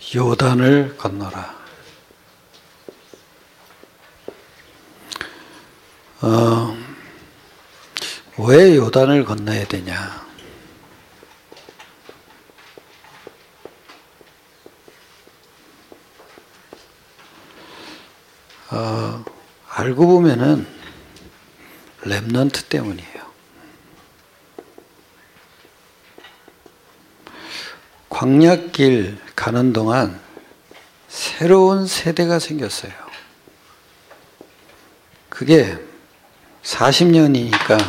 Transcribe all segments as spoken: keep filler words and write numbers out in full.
요단을 건너라. 어, 왜 요단을 건너야 되냐? 어, 알고 보면은 렘넌트 때문이에요. 광야길 가는 동안 새로운 세대가 생겼어요. 그게 사십 년이니까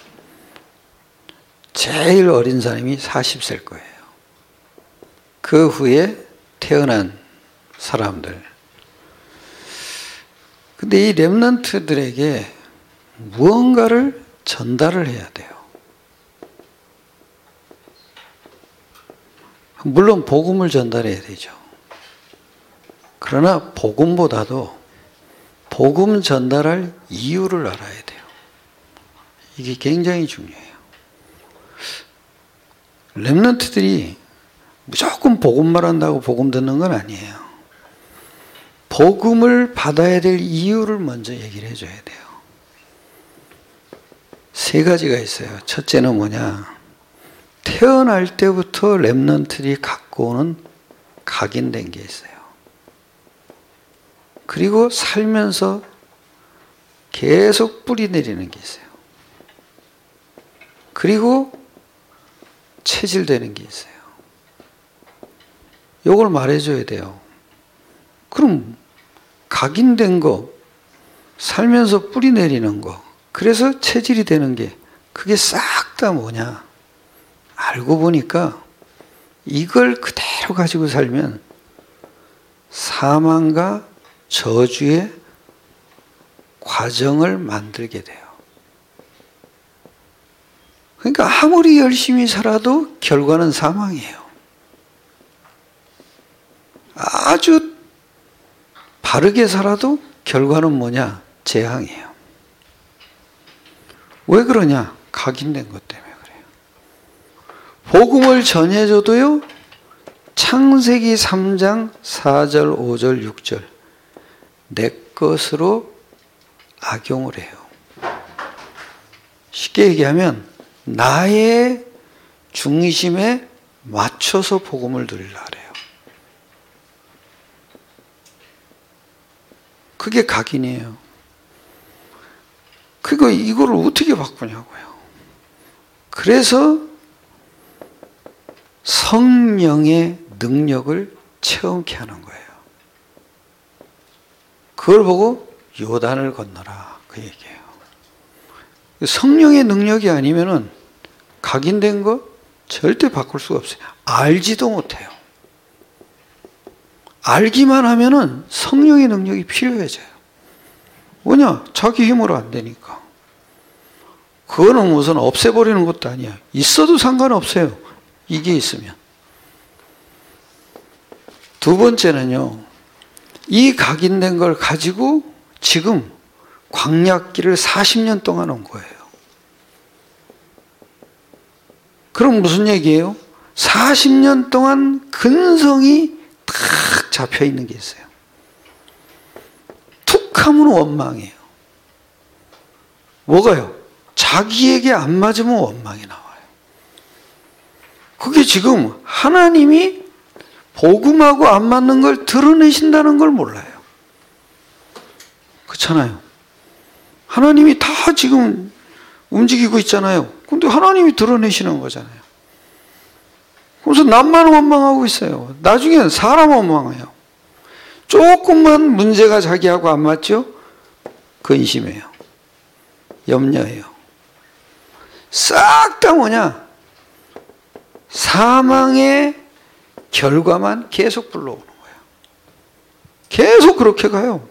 제일 어린 사람이 사십 세일 거예요. 그 후에 태어난 사람들. 근데 이 렘넌트들에게 무언가를 전달을 해야 돼요. 물론 복음을 전달해야 되죠. 그러나 복음보다도 복음 전달할 이유를 알아야 돼요. 이게 굉장히 중요해요. 렘넌트들이 무조건 복음만 한다고 복음 듣는 건 아니에요. 복음을 받아야 될 이유를 먼저 얘기를 해줘야 돼요. 세 가지가 있어요. 첫째는 뭐냐? 태어날 때부터 렘넌트들이 갖고 오는 각인된 게 있어요. 그리고 살면서 계속 뿌리 내리는 게 있어요. 그리고 체질되는 게 있어요. 이걸 말해줘야 돼요. 그럼 각인된 거, 살면서 뿌리 내리는 거, 그래서 체질이 되는 게 그게 싹 다 뭐냐? 알고 보니까 이걸 그대로 가지고 살면 사망과 저주의 과정을 만들게 돼요. 그러니까 아무리 열심히 살아도 결과는 사망이에요. 아주 바르게 살아도 결과는 뭐냐? 재앙이에요. 왜 그러냐? 각인된 것 때문에 그래요. 복음을 전해줘도요, 창세기 삼 장 사 절, 오 절, 육 절 내 것으로 악용을 해요. 쉽게 얘기하면 나의 중심에 맞춰서 복음을 드리려 그래요. 그게 각인이에요. 그거 이거를 어떻게 바꾸냐고요. 그래서 성령의 능력을 체험케 하는 거예요. 그걸 보고 요단을 건너라 그 얘기예요. 성령의 능력이 아니면은 각인된 거 절대 바꿀 수가 없어요. 알지도 못해요. 알기만 하면은 성령의 능력이 필요해져요. 뭐냐? 자기 힘으로 안 되니까. 그거는 무슨 없애버리는 것도 아니야. 있어도 상관없어요. 이게 있으면. 두 번째는요, 이 각인된 걸 가지고 지금 광야길을 사십 년 동안 온 거예요. 그럼 무슨 얘기예요? 사십 년 동안 근성이 탁 잡혀 있는 게 있어요. 툭 하면 원망해요. 뭐가요? 자기에게 안 맞으면 원망이 나와요. 그게 지금 하나님이 복음하고 안 맞는 걸 드러내신다는 걸 몰라요. 그렇잖아요. 하나님이 다 지금 움직이고 있잖아요. 근데 하나님이 드러내시는 거잖아요. 그래서 남만 원망하고 있어요. 나중에는 사람 원망해요. 조금만 문제가 자기하고 안 맞죠? 근심해요. 염려해요. 싹 다 뭐냐? 사망의 결과만 계속 불러오는 거예요. 계속 그렇게 가요.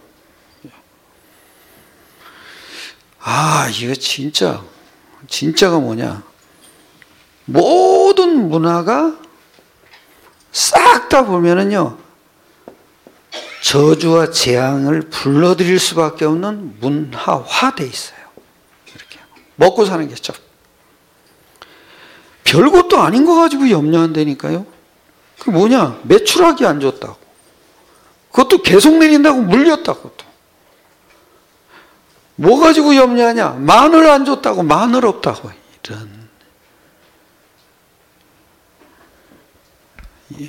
아, 이거 진짜, 진짜가 뭐냐? 모든 문화가 싹 다 보면은요, 저주와 재앙을 불러들일 수밖에 없는 문화화돼 있어요. 이렇게 먹고 사는 게 참 별것도 아닌 거 가지고 염려한다니까요. 그 뭐냐? 매출하기 안 좋다고. 그것도 계속 내린다고 물렸다고 또. 뭐 가지고 염려하냐? 마늘 안 줬다고 마늘 없다고. 이런. 예.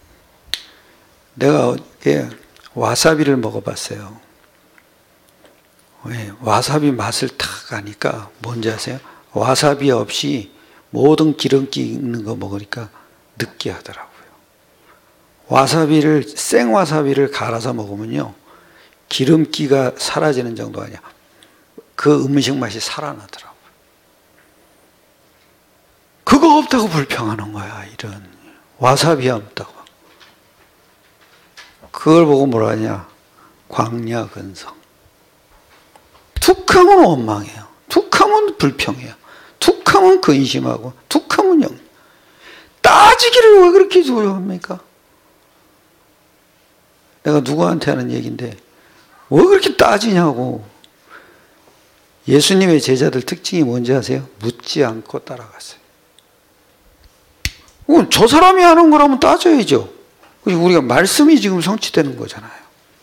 내가 어제 와사비를 먹어봤어요. 왜? 와사비 맛을 탁 아니까 뭔지 아세요? 와사비 없이 모든 기름기 있는 거 먹으니까 느끼하더라고요. 와사비를 생와사비를 갈아서 먹으면요 기름기가 사라지는 정도가 아니야. 그 음식 맛이 살아나더라고요. 그거 없다고 불평하는 거야. 이런 와사비 없다고. 그걸 보고 뭐라 하냐? 광야근성. 툭하면 원망해요. 툭하면 불평해요. 툭하면 근심하고 툭하면 영. 따지기를 왜 그렇게 두려워합니까? 내가 누구한테 하는 얘기인데 왜 그렇게 따지냐고. 예수님의 제자들 특징이 뭔지 아세요? 묻지 않고 따라갔어요. 저 사람이 하는 거라면 따져야죠. 우리가 말씀이 지금 성취되는 거잖아요.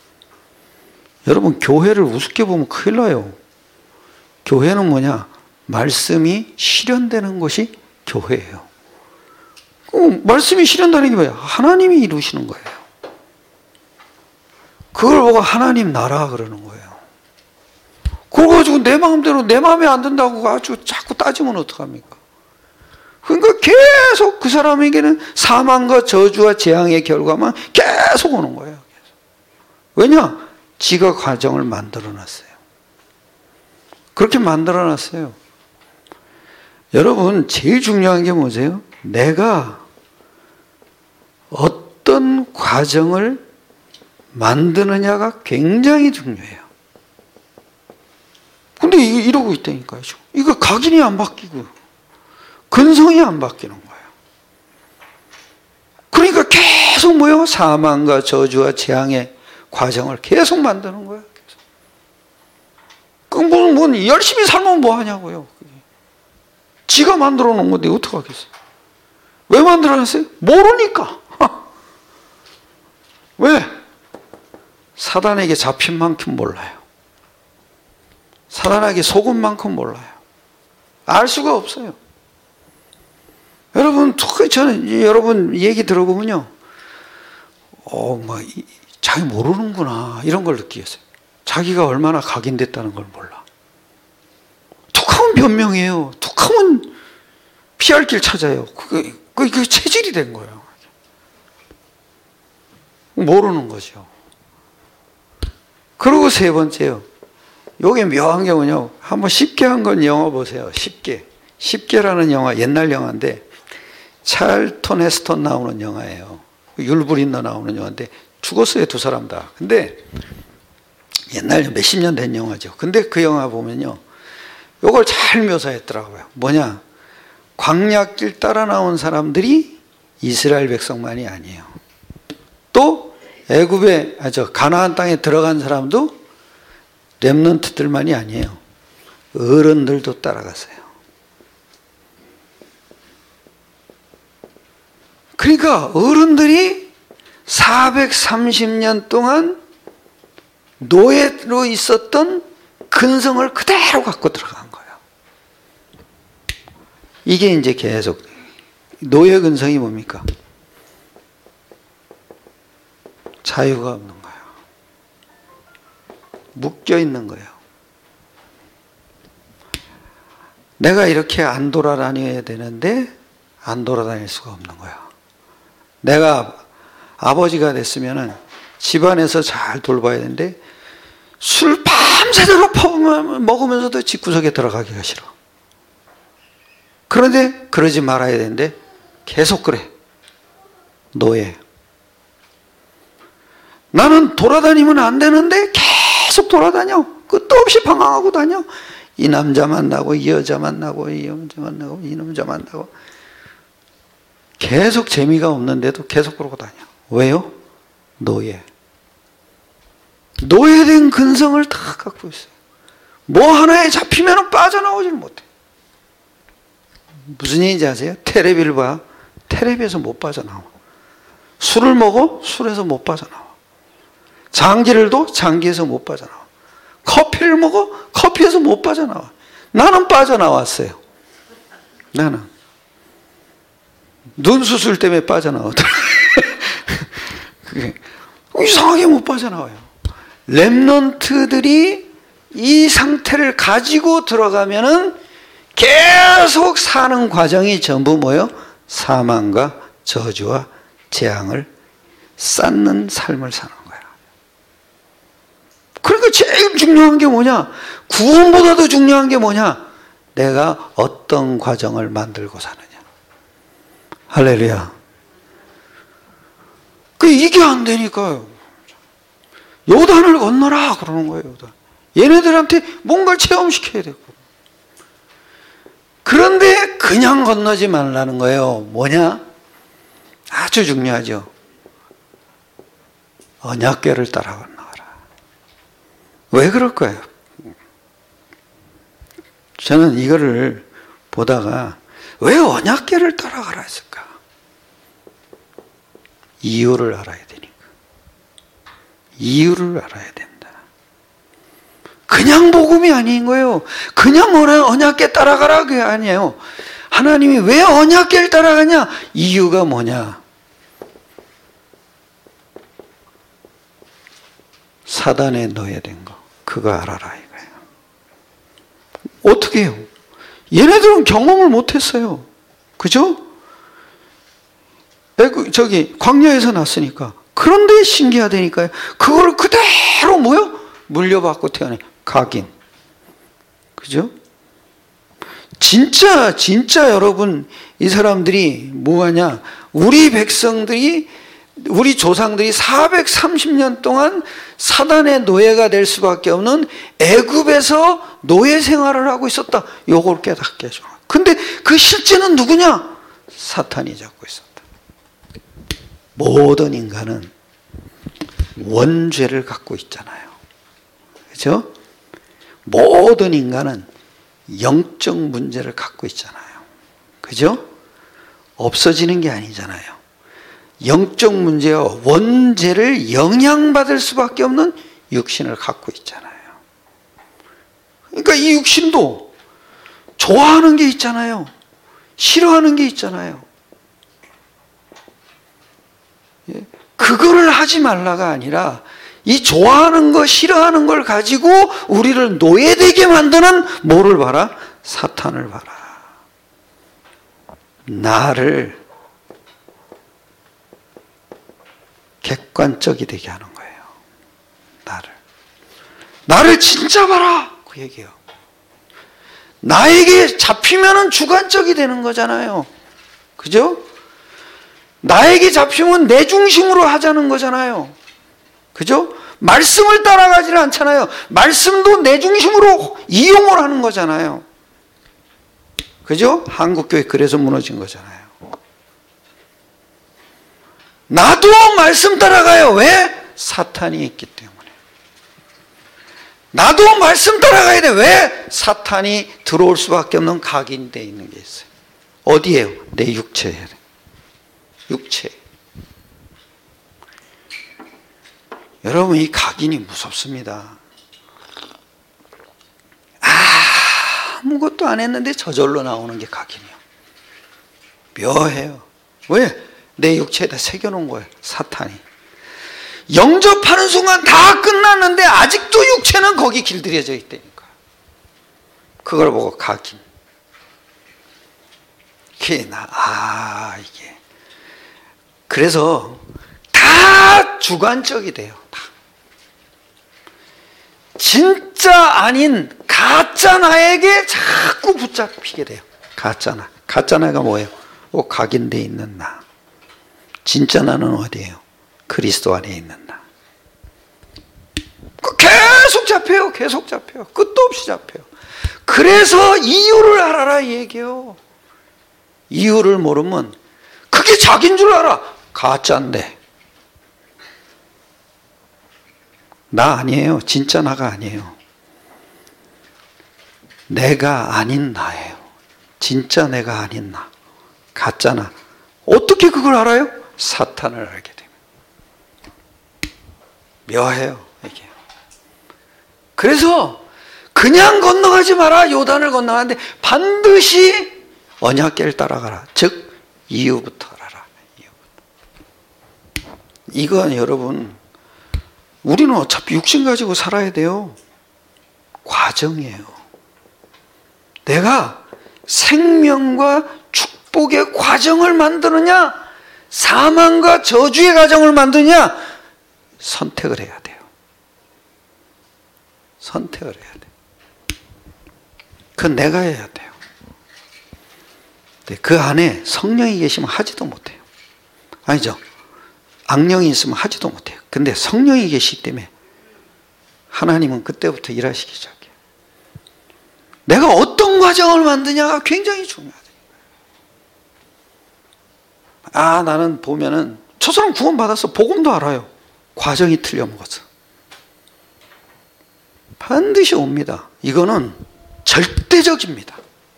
여러분 교회를 우습게 보면 큰일 나요. 교회는 뭐냐? 말씀이 실현되는 것이 교회예요. 말씀이 실현되는 게 뭐예요? 하나님이 이루시는 거예요. 그걸 보고 하나님 나라 그러는 거예요. 그걸 가지고 내 마음대로 내 마음에 안 든다고 아주 자꾸 따지면 어떡합니까? 그러니까 계속 그 사람에게는 사망과 저주와 재앙의 결과만 계속 오는 거예요. 왜냐? 지가 과정을 만들어 놨어요. 그렇게 만들어 놨어요. 여러분, 제일 중요한 게 뭐세요? 내가 어떤 과정을 만드느냐가 굉장히 중요해요. 근데 이러고 있다니까요. 이거 각인이 안 바뀌고, 근성이 안 바뀌는 거예요. 그러니까 계속 뭐요? 사망과 저주와 재앙의 과정을 계속 만드는 거예요. 계속. 그 뭐, 뭐 열심히 살면 뭐 하냐고요. 지가 만들어 놓은 건데 어떻게 하겠어요? 왜 만들어 놨어요? 모르니까. 왜? 사단에게 잡힌 만큼 몰라요. 사단에게 속은 만큼 몰라요. 알 수가 없어요. 여러분, 특히 저는 여러분 얘기 들어보면요, 어, 막 자기 모르는구나 이런 걸 느끼겠어요. 자기가 얼마나 각인됐다는 걸 몰라. 툭하면 변명해요. 툭하면 피할 길 찾아요. 그게, 그게 체질이 된 거예요. 모르는 거죠. 그리고 세 번째요. 요게 묘한 게 뭐냐. 한번 쉽게 한 건 영화 보세요. 쉽게. 쉽게라는 영화, 옛날 영화인데 찰턴 헤스턴 나오는 영화예요. 율브린너 나오는 영화인데 죽었어요, 두 사람 다. 근데 옛날 몇십 년 된 영화죠. 근데 그 영화 보면요, 요걸 잘 묘사했더라고요. 뭐냐, 광야길 따라 나온 사람들이 이스라엘 백성만이 아니에요. 또 애굽에, 아, 저 가나안 땅에 들어간 사람도 렘넌트들만이 아니에요. 어른들도 따라갔어요. 그러니까 어른들이 사백삼십 년 동안 노예로 있었던 근성을 그대로 갖고 들어간 거예요. 이게 이제 계속 노예 근성이 뭡니까? 자유가 없는 거예요. 묶여 있는 거예요. 내가 이렇게 안 돌아다녀야 되는데 안 돌아다닐 수가 없는 거야. 내가 아버지가 됐으면은 집안에서 잘 돌봐야 되는데 술 밤새도록 퍼부으면 먹으면서도 집구석에 들어가기가 싫어. 그런데 그러지 말아야 되는데 계속 그래. 노예. 나는 돌아다니면 안 되는데 계속 돌아다녀. 끝도 없이 방황하고 다녀. 이 남자 만나고 이 여자 만나고 이 여자 만나고 이 남자 만나고 계속 재미가 없는데도 계속 그러고 다녀. 왜요? 노예. 노예된 근성을 다 갖고 있어요. 뭐 하나에 잡히면 빠져나오질 못해. 무슨 얘기인지 아세요? 테레비를 봐. 테레비에서 못 빠져나와. 술을 먹어? 술에서 못 빠져나와. 장기를 둬? 장기에서 못 빠져나와. 커피를 먹어? 커피에서 못 빠져나와. 나는 빠져나왔어요. 나는. 눈 수술 때문에 빠져나오더라. 그게 이상하게 못 빠져나와요. 렘넌트들이 이 상태를 가지고 들어가면은 계속 사는 과정이 전부 뭐요? 사망과 저주와 재앙을 쌓는 삶을 사는 거야. 그러니까 제일 중요한 게 뭐냐? 구원보다도 중요한 게 뭐냐? 내가 어떤 과정을 만들고 사느냐. 할렐루야. 그 이게 안 되니까요. 요단을 건너라 그러는 거예요. 요단. 얘네들한테 뭔가를 체험시켜야 되고. 그런데 그냥 건너지 말라는 거예요. 뭐냐? 아주 중요하죠. 언약궤를 따라 건너가라. 왜 그럴까요? 저는 이거를 보다가 왜 언약궤를 따라가라 했을까? 이유를 알아야 되니까. 이유를 알아야 된다. 그냥 복음이 아닌 거예요. 그냥 언약궤 따라가라 그게 아니에요. 하나님이 왜 언약궤를 따라가냐? 이유가 뭐냐? 사단에 노예된 거 그거 알아라 이거예요. 어떻게 해요? 얘네들은 경험을 못했어요. 그죠? 저기 광야에서 났으니까. 그런데 신기하다니까요. 그거를 그대로 뭐요? 물려받고 태어나 각인. 그죠? 진짜 진짜 여러분 이 사람들이 뭐하냐? 우리 백성들이 우리 조상들이 사백삼십 년 동안 사단의 노예가 될 수밖에 없는 애굽에서 노예 생활을 하고 있었다. 요걸 깨닫게 해줘. 근데 그 실제는 누구냐? 사탄이 잡고 있었다. 모든 인간은 원죄를 갖고 있잖아요. 그렇죠? 모든 인간은 영적 문제를 갖고 있잖아요. 그죠? 없어지는 게 아니잖아요. 영적 문제와 원죄를 영향받을 수밖에 없는 육신을 갖고 있잖아요. 그러니까 이 육신도 좋아하는 게 있잖아요. 싫어하는 게 있잖아요. 그거를 하지 말라가 아니라 이 좋아하는 거 싫어하는 걸 가지고 우리를 노예되게 만드는 뭐를 봐라? 사탄을 봐라. 나를 객관적이 되게 하는 거예요. 나를. 나를 진짜 봐라. 그 얘기예요. 나에게 잡히면은 주관적이 되는 거잖아요. 그죠? 나에게 잡히면 내 중심으로 하자는 거잖아요. 그죠? 말씀을 따라가지는 않잖아요. 말씀도 내 중심으로 이용을 하는 거잖아요. 그죠? 한국교회 그래서 무너진 거잖아요. 나도 말씀 따라가요. 왜? 사탄이 있기 때문에. 나도 말씀 따라가야 돼. 왜? 사탄이 들어올 수밖에 없는 각인되어 있는 게 있어요. 어디에요? 내 육체에. 육체. 여러분 이 각인이 무섭습니다. 아무것도 안 했는데 저절로 나오는 게 각인이에요. 묘해요. 왜? 내 육체에다 새겨놓은 거예요. 사탄이. 영접하는 순간 다 끝났는데 아직도 육체는 거기 길들여져 있다니까. 그걸 보고 각인. 이게 나, 아 이게. 그래서 다 주관적이 돼요. 다. 진짜 아닌 가짜 나에게 자꾸 붙잡히게 돼요. 가짜 나. 가짜 나가 뭐예요? 꼭 각인되어 있는 나. 진짜 나는 어디예요? 그리스도 안에 있는 나. 계속 잡혀요. 계속 잡혀요. 끝도 없이 잡혀요. 그래서 이유를 알아라 이 얘기예요. 이유를 모르면 그게 자기인 줄 알아. 가짜인데. 나 아니에요. 진짜 나가 아니에요. 내가 아닌 나예요. 진짜 내가 아닌 나. 가짜 나. 어떻게 그걸 알아요? 사탄을 알게 됩니다. 묘해요, 이게. 그래서 그냥 건너가지 마라. 요단을 건너가는데 반드시 언약궤를 따라가라. 즉 이유부터 알아라. 이유부터. 이건 여러분, 우리는 어차피 육신 가지고 살아야 돼요. 과정이에요. 내가 생명과 축복의 과정을 만드느냐, 사망과 저주의 과정을 만드느냐, 선택을 해야 돼요. 선택을 해야 돼요. 그건 내가 해야 돼요. 그 안에 성령이 계시면 하지도 못해요. 아니죠. 악령이 있으면 하지도 못해요. 근데 성령이 계시기 때문에 하나님은 그때부터 일하시기 시작해요. 내가 어떤 과정을 만드냐가 굉장히 중요하다. 아, 나는 보면은 저 사람 구원받았어. 복음도 알아요. 과정이 틀려 먹었어. 반드시 옵니다. 이거는 절대적입니다.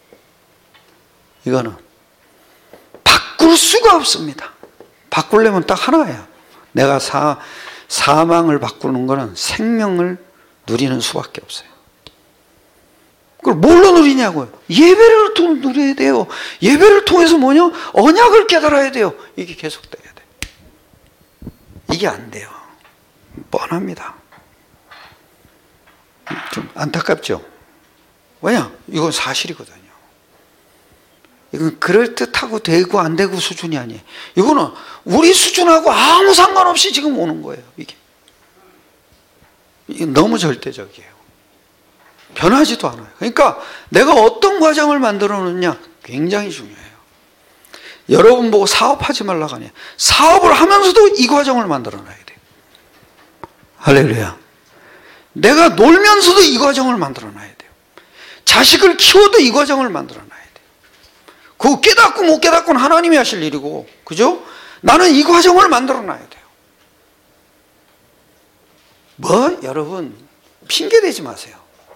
이거는 바꿀 수가 없습니다. 바꾸려면 딱 하나예요. 내가 사, 사망을 바꾸는 거는 생명을 누리는 수밖에 없어요. 그걸 뭘로 누리냐고요? 예배를 통해 누려야 돼요. 예배를 통해서 뭐냐? 언약을 깨달아야 돼요. 이게 계속돼야 돼요. 이게 안 돼요. 뻔합니다. 좀 안타깝죠? 왜냐? 이건 사실이거든요. 이건 그럴듯하고 되고 안 되고 수준이 아니에요. 이거는 우리 수준하고 아무 상관없이 지금 오는 거예요. 이게, 이게 너무 절대적이에요. 변하지도 않아요. 그러니까 내가 어떤 과정을 만들어 놓느냐 굉장히 중요해요. 여러분 보고 사업하지 말라고 하냐. 사업을 하면서도 이 과정을 만들어 놔야 돼요. 할렐루야. 내가 놀면서도 이 과정을 만들어 놔야 돼요. 자식을 키워도 이 과정을 만들어 놔야 돼요. 그거 깨닫고 못 깨닫고는 하나님이 하실 일이고, 그죠? 나는 이 과정을 만들어 놔야 돼요. 뭐? 여러분, 핑계 대지 마세요.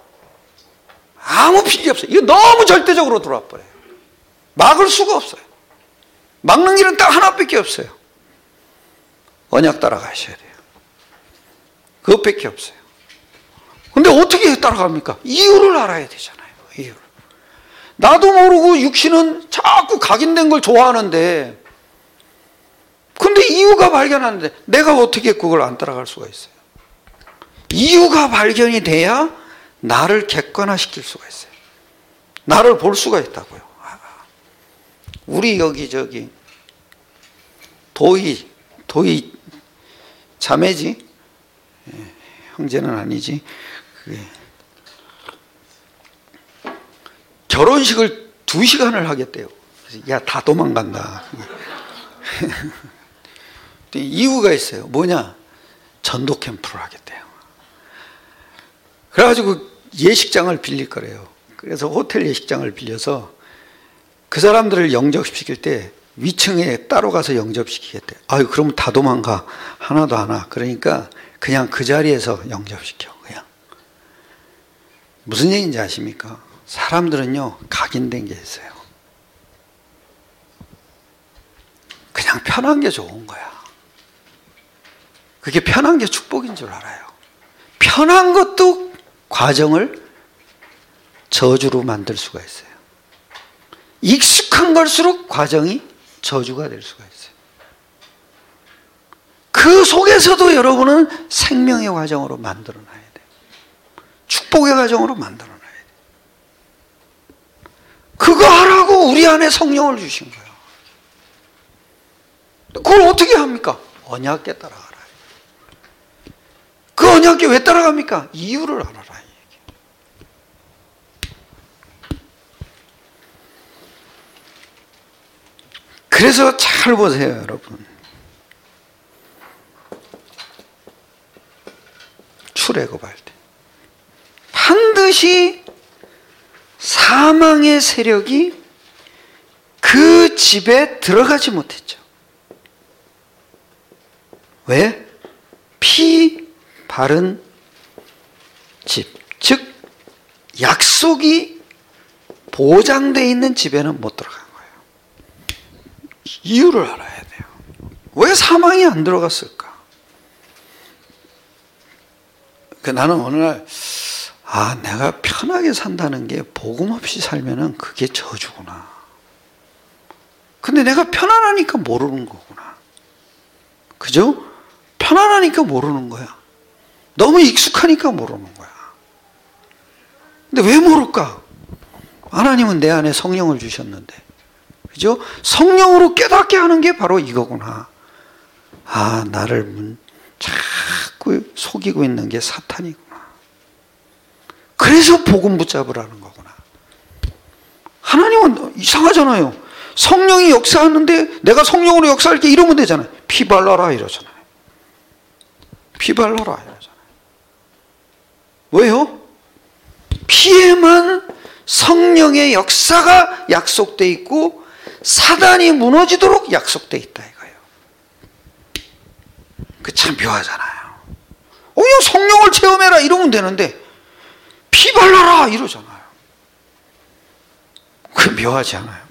아무 핑계 없어요. 이거 너무 절대적으로 들어와 버려요. 막을 수가 없어요. 막는 길은 딱 하나밖에 없어요. 언약 따라가셔야 돼요. 그것밖에 없어요. 근데 어떻게 따라갑니까? 이유를 알아야 되잖아요. 이유를. 나도 모르고 육신은 자꾸 각인된 걸 좋아하는데, 근데 이유가 발견하는데 내가 어떻게 그걸 안 따라갈 수가 있어요? 이유가 발견이 돼야 나를 객관화시킬 수가 있어요. 나를 볼 수가 있다고요. 우리 여기 저기 도희 도희 자매지, 형제는 아니지. 그게 결혼식을 두 시간을 하겠대요. 야, 다 도망간다. 이유가 있어요. 뭐냐? 전도 캠프를 하겠대요. 그래가지고 예식장을 빌릴 거래요. 그래서 호텔 예식장을 빌려서 그 사람들을 영접시킬 때 위층에 따로 가서 영접시키겠대. 아유, 그러면 다 도망가. 하나도 안 와. 그러니까 그냥 그 자리에서 영접시켜. 그냥. 무슨 얘기인지 아십니까? 사람들은요, 각인된 게 있어요. 그냥 편한 게 좋은 거야. 그게 편한 게 축복인 줄 알아요. 편한 것도 과정을 저주로 만들 수가 있어요. 익숙한 걸수록 과정이 저주가 될 수가 있어요. 그 속에서도 여러분은 생명의 과정으로 만들어 놔야 돼요. 축복의 과정으로 만들어 놔야 돼요. 그거 하라고 우리 안에 성령을 주신 거예요. 그걸 어떻게 합니까? 언약궤 따라가라. 그 언약궤 왜 따라갑니까? 이유를 알아라. 그래서 잘 보세요, 여러분. 출애굽할 때 반드시 사망의 세력이 그 집에 들어가지 못했죠. 왜? 피 바른 집, 즉 약속이 보장되어 있는 집에는 못 들어간 거예요. 이유를 알아야 돼요. 왜 사망이 안 들어갔을까? 그 나는 어느 날, 아, 내가 편하게 산다는 게 복음 없이 살면은 그게 저주구나. 근데 내가 편안하니까 모르는 거구나. 그죠? 편안하니까 모르는 거야. 너무 익숙하니까 모르는 거야. 근데 왜 모를까? 하나님은 내 안에 성령을 주셨는데. 그죠? 성령으로 깨닫게 하는 게 바로 이거구나. 아, 나를 문, 자꾸 속이고 있는 게 사탄이구나. 그래서 복음 붙잡으라는 거구나. 하나님은 이상하잖아요. 성령이 역사하는데 내가 성령으로 역사할게 이러면 되잖아요. 피 발라라 이러잖아요. 피 발라라 이러잖아요. 왜요? 피에만 성령의 역사가 약속되어 있고 사단이 무너지도록 약속되어 있다 이거예요. 그 참 묘하잖아요. 어, 그냥 성령을 체험해라 이러면 되는데 피 발라라 이러잖아요. 그 묘하지 않아요?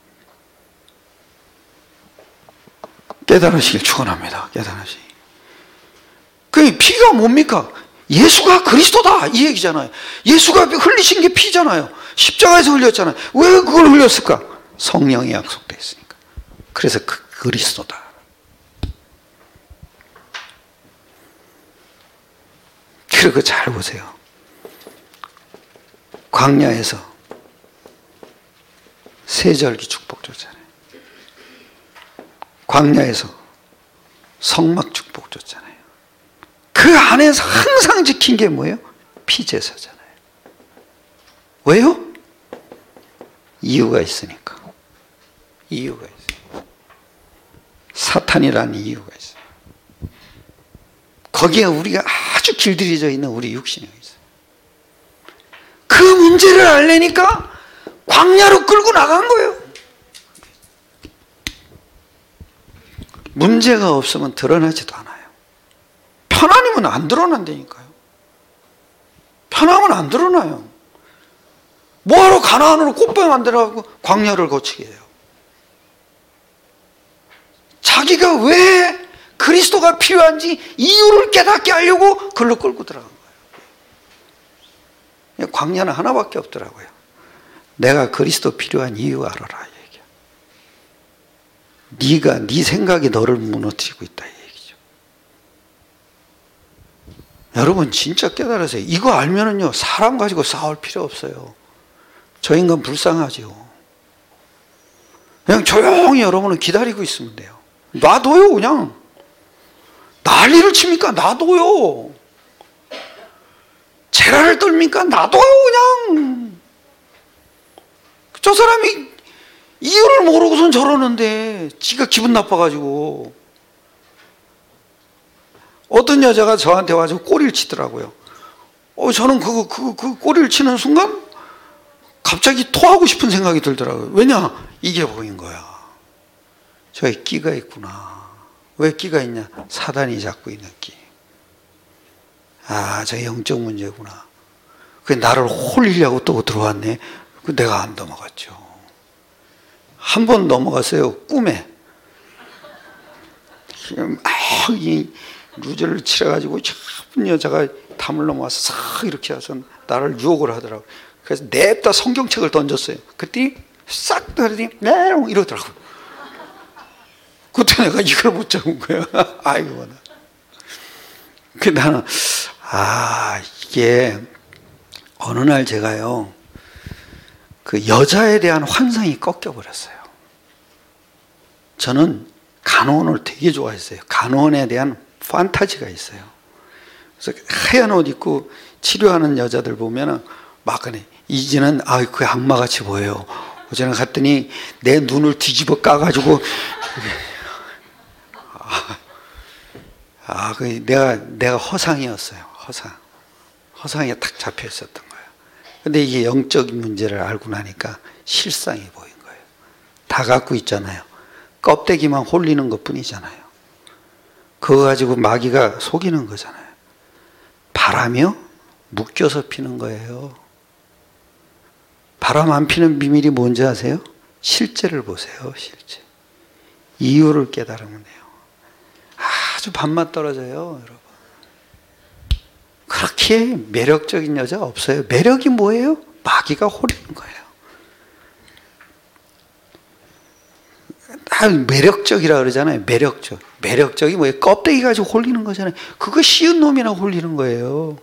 깨달으시길 축원합니다. 깨달으시. 그 피가 뭡니까? 예수가 그리스도다 이 얘기잖아요. 예수가 흘리신 게 피잖아요. 십자가에서 흘렸잖아요. 왜 그걸 흘렸을까? 성령이 약속되어 있으니까. 그래서 그 그리스도다. 그리고 잘 보세요. 광야에서 세절기 축복 줬잖아요. 광야에서 성막 축복 줬잖아요. 그 안에서 항상 지킨 게 뭐예요? 피제사잖아요. 왜요? 이유가 있으니까. 이유가 있어요. 사탄이라는 이유가 있어요. 거기에 우리가 아주 길들여져 있는 우리 육신이 있어요. 그 문제를 알려니까 광야로 끌고 나간 거예요. 문제가 없으면 드러나지도 않아요. 편안이면 안 드러난다니까요. 편하면 안 드러나요. 뭐하러 가나안으로 꽃뱀 만들어가고 광야를 거치게 해요. 자기가 왜 그리스도가 필요한지 이유를 깨닫게 하려고 글로 끌고 들어간 거예요. 광야는 하나밖에 없더라고요. 내가 그리스도 필요한 이유 알아라. 네가 네 생각이 너를 무너뜨리고 있다 이 얘기죠. 여러분 진짜 깨달으세요. 이거 알면은요 사람 가지고 싸울 필요 없어요. 저 인간 불쌍하죠. 그냥 조용히 여러분은 기다리고 있으면 돼요. 놔둬요 그냥. 난리를 칩니까? 놔둬요. 재랄을 떨니까 놔둬요 그냥. 저 사람이 이유를 모르고선 저러는데 지가 기분 나빠가지고 어떤 여자가 저한테 와서 꼬리를 치더라고요. 어, 저는 그거, 그거, 그 꼬리를 치는 순간 갑자기 토하고 싶은 생각이 들더라고요. 왜냐? 이게 보인 거야. 저에 끼가 있구나. 왜 끼가 있냐? 사단이 잡고 있는 끼. 아, 저 영적 문제구나. 그 나를 홀리려고 또 들어왔네. 그 내가 안 넘어갔죠. 한 번 넘어갔어요. 꿈에. 막 이 루즈를 칠해가지고 예쁜 여자가 담을 넘어와서 싹 이렇게 해서 나를 유혹을 하더라고요. 그래서 냅다 성경책을 던졌어요. 그랬더니 싹 떨어지니 네 이러더라고요. 그때 내가 이걸 못 잡은 거야. 아이고. 그 나는 아 이게 어느 날 제가요 그 여자에 대한 환상이 꺾여 버렸어요. 저는 간호원을 되게 좋아했어요. 간호원에 대한 판타지가 있어요. 그래서 하얀 옷 입고 치료하는 여자들 보면은 막 그래 이제는 아 그 악마같이 보여요. 어제는 갔더니 내 눈을 뒤집어 까가지고 아, 아, 그 내가 내가 허상이었어요. 허상, 허상에 딱 잡혀 있었던 거예요. 근데 이게 영적인 문제를 알고 나니까 실상이 보인 거예요. 다 갖고 있잖아요. 껍데기만 홀리는 것뿐이잖아요. 그거 가지고 마귀가 속이는 거잖아요. 바람이요? 묶여서 피는 거예요. 바람 안 피는 비밀이 뭔지 아세요? 실제를 보세요. 실제. 이유를 깨달으면 돼요. 아주 반만 떨어져요, 여러분. 그렇게 이렇게 매력적인 여자 없어요. 매력이 뭐예요? 마귀가 홀리는 거예요. 다 매력적이라 그러잖아요. 매력적. 매력적이 뭐예요? 껍데기 가지고 홀리는 거잖아요. 그거 쉬운 놈이나 홀리는 거예요.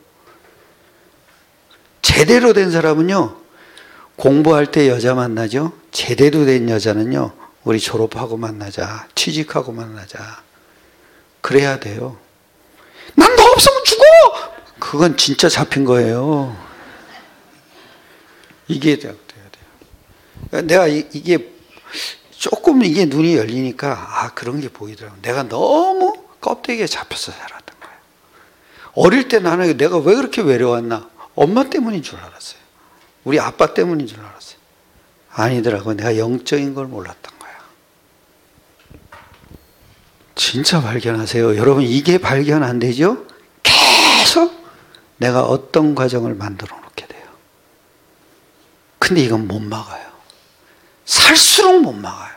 제대로 된 사람은요, 공부할 때 여자 만나죠. 제대로 된 여자는요, 우리 졸업하고 만나자, 취직하고 만나자, 그래야 돼요. 난 너 없으면 죽어! 그건 진짜 잡힌 거예요. 이게 돼야 돼요. 내가 이게 조금 이게 눈이 열리니까 아, 그런 게 보이더라고요. 내가 너무 껍데기에 잡혀서 살았던 거예요. 어릴 때 나는 내가 왜 그렇게 외로웠나? 엄마 때문인 줄 알았어요. 우리 아빠 때문인 줄 알았어요. 아니더라고요. 내가 영적인 걸 몰랐던 거야. 진짜 발견하세요. 여러분, 이게 발견 안 되죠? 계속 내가 어떤 과정을 만들어 놓게 돼요. 근데 이건 못 막아요. 살수록 못 막아요.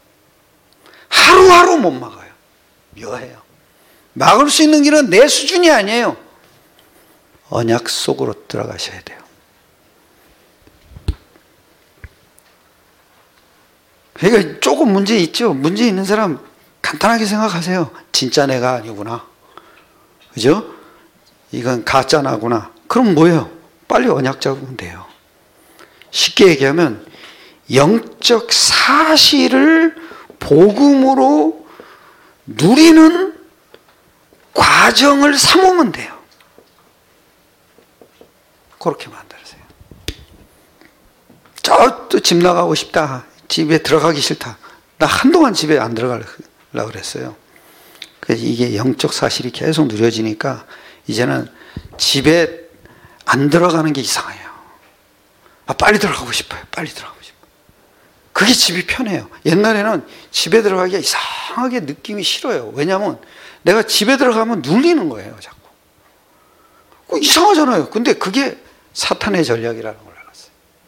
하루하루 못 막아요. 묘해요. 막을 수 있는 길은 내 수준이 아니에요. 언약 속으로 들어가셔야 돼요. 그러니까 조금 문제 있죠. 문제 있는 사람 간단하게 생각하세요. 진짜 내가 아니구나. 그죠? 이건 가짜 나구나. 그럼 뭐예요? 빨리 언약 잡으면 돼요. 쉽게 얘기하면 영적 사실을 복음으로 누리는 과정을 삼으면 돼요. 그렇게 만들으세요. 저 또 집 나가고 싶다. 집에 들어가기 싫다. 나 한동안 집에 안 들어가려고 그랬어요. 그래서 이게 영적 사실이 계속 누려지니까 이제는 집에 안 들어가는 게 이상해요. 아, 빨리 들어가고 싶어요. 빨리 들어가고 싶어요. 그게 집이 편해요. 옛날에는 집에 들어가기가 이상하게 느낌이 싫어요. 왜냐하면 내가 집에 들어가면 눌리는 거예요. 자꾸. 이상하잖아요. 근데 그게 사탄의 전략이라는 걸 알았어요.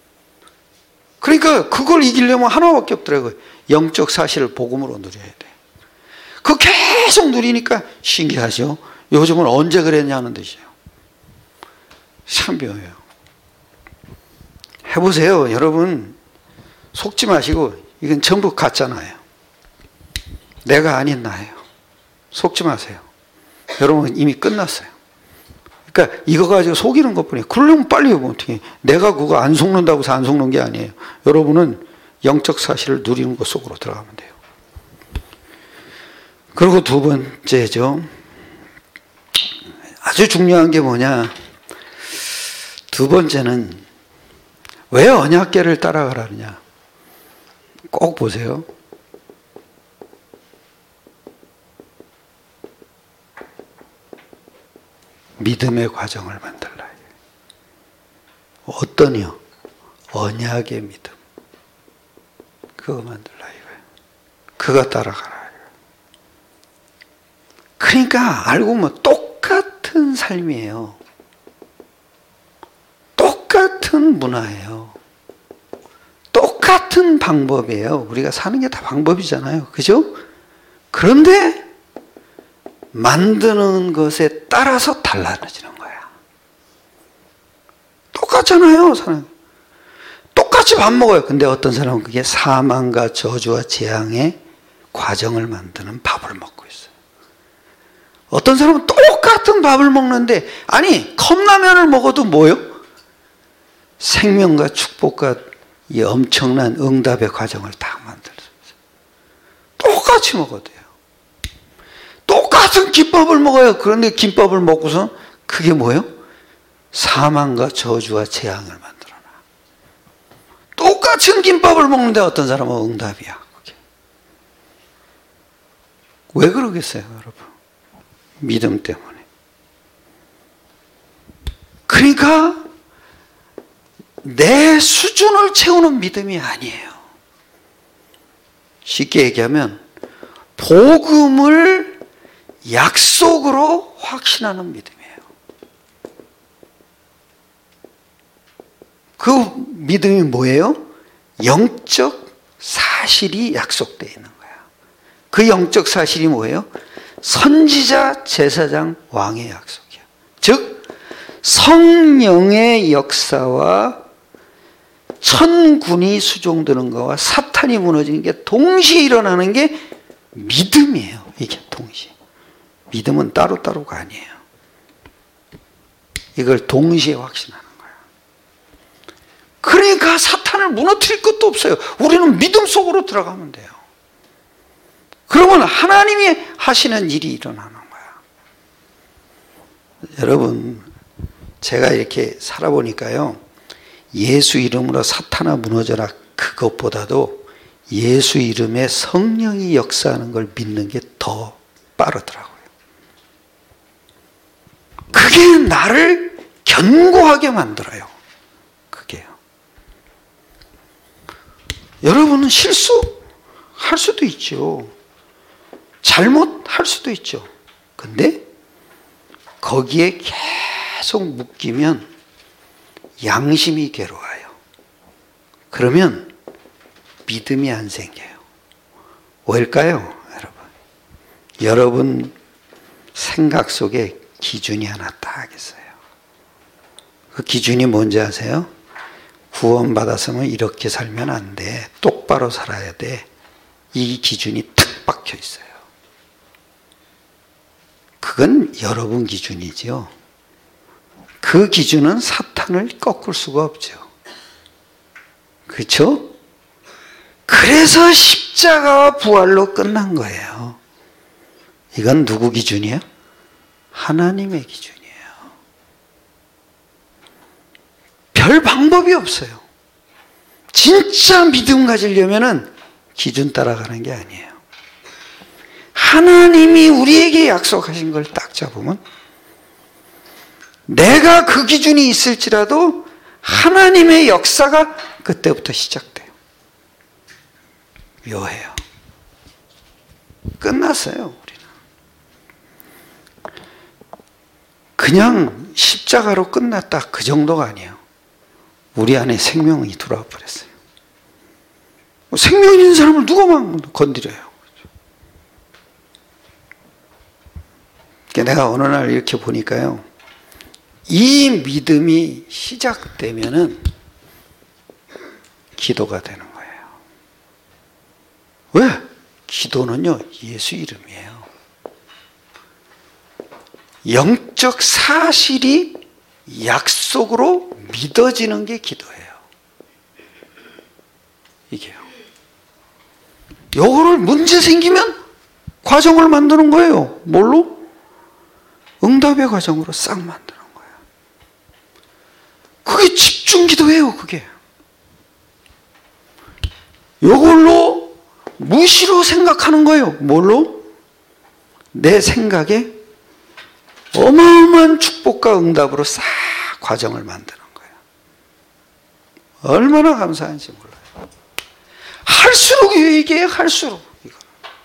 그러니까 그걸 이기려면 하나밖에 없더라고요. 영적 사실을 복음으로 누려야 돼요. 그거 계속 누리니까 신기하죠. 요즘은 언제 그랬냐는 뜻이에요. 참 묘해요. 해보세요. 여러분 속지 마시고 이건 전부 가짜나예요. 내가 아닌 나예요. 속지 마세요. 여러분 이미 끝났어요. 그러니까 이거 가지고 속이는 것뿐이에요. 그러려면 빨리 해보면 어떻게 해요. 내가 그거 안 속는다고 해서 안 속는 게 아니에요. 여러분은 영적 사실을 누리는 것 속으로 들어가면 돼요. 그리고 두 번째죠. 아주 중요한 게 뭐냐. 두 번째는 왜 언약궤를 따라가라느냐. 꼭 보세요. 믿음의 과정을 만들라. 어떠냐? 언약의 믿음. 그거 만들라 이거예요. 그거 따라가라. 그러니까 알고 보면 똑같은 삶이에요. 똑같은 문화예요. 똑같은 방법이에요. 우리가 사는 게 다 방법이잖아요. 그죠? 그런데 만드는 것에 따라서 달라지는 거야. 똑같잖아요. 사람. 똑같이 밥 먹어요. 근데 어떤 사람은 그게 사망과 저주와 재앙의 과정을 만드는 밥을 먹고 있어요. 어떤 사람은 똑같은 밥을 먹는데 아니 컵라면을 먹어도 뭐요? 생명과 축복과 이 엄청난 응답의 과정을 다 만들어요. 똑같이 먹어도 돼요. 똑같은 김밥을 먹어요. 그런데 김밥을 먹고서 그게 뭐예요? 사망과 저주와 재앙을 만들어놔. 똑같은 김밥을 먹는데 어떤 사람은 응답이야. 그게. 왜 그러겠어요, 여러분? 믿음 때문에. 그러니까 내 수준을 채우는 믿음이 아니에요. 쉽게 얘기하면 복음을 약속으로 확신하는 믿음이에요. 그 믿음이 뭐예요? 영적 사실이 약속되어 있는 거야. 그 영적 사실이 뭐예요? 선지자, 제사장, 왕의 약속이야. 즉 성령의 역사와 천군이 수종드는 것과 사탄이 무너지는 게 동시에 일어나는 게 믿음이에요. 이게 동시에. 믿음은 따로따로가 아니에요. 이걸 동시에 확신하는 거예요. 그러니까 사탄을 무너뜨릴 것도 없어요. 우리는 믿음 속으로 들어가면 돼요. 그러면 하나님이 하시는 일이 일어나는 거야. 여러분, 제가 이렇게 살아보니까요, 예수 이름으로 사탄아 무너져라, 그것보다도 예수 이름에 성령이 역사하는 걸 믿는 게 더 빠르더라고요. 그게 나를 견고하게 만들어요. 그게요. 여러분은 실수할 수도 있죠. 잘못할 수도 있죠. 근데 거기에 계속 묶이면 양심이 괴로워요. 그러면 믿음이 안 생겨요. 왜일까요, 여러분? 여러분 생각 속에 기준이 하나 딱 있어요. 그 기준이 뭔지 아세요? 구원받았으면 이렇게 살면 안 돼. 똑바로 살아야 돼. 이 기준이 탁 박혀 있어요. 그건 여러분 기준이지요. 그 기준은 사탄을 꺾을 수가 없죠. 그렇죠? 그래서 십자가와 부활로 끝난 거예요. 이건 누구 기준이에요? 하나님의 기준이에요. 별 방법이 없어요. 진짜 믿음 가지려면은 기준 따라가는 게 아니에요. 하나님이 우리에게 약속하신 걸 딱 잡으면 내가 그 기준이 있을지라도 하나님의 역사가 그때부터 시작돼요. 묘해요. 끝났어요, 우리는. 그냥 십자가로 끝났다, 그 정도가 아니에요. 우리 안에 생명이 들어와 버렸어요. 생명 있는 사람을 누가 막 건드려요. 내가 어느 날 이렇게 보니까요, 이 믿음이 시작되면은 기도가 되는 거예요. 왜? 기도는요, 예수 이름이에요. 영적 사실이 약속으로 믿어지는 게 기도예요. 이게요. 요거를 문제 생기면 과정을 만드는 거예요. 뭘로? 응답의 과정으로 싹 만드는 거예요. 그게 집중 기도예요, 그게. 요걸로 무시로 생각하는 거예요. 뭘로? 내 생각에 어마어마한 축복과 응답으로 싹 과정을 만드는 거예요. 얼마나 감사한지 몰라요. 할수록 얘기해요, 할수록. 이거.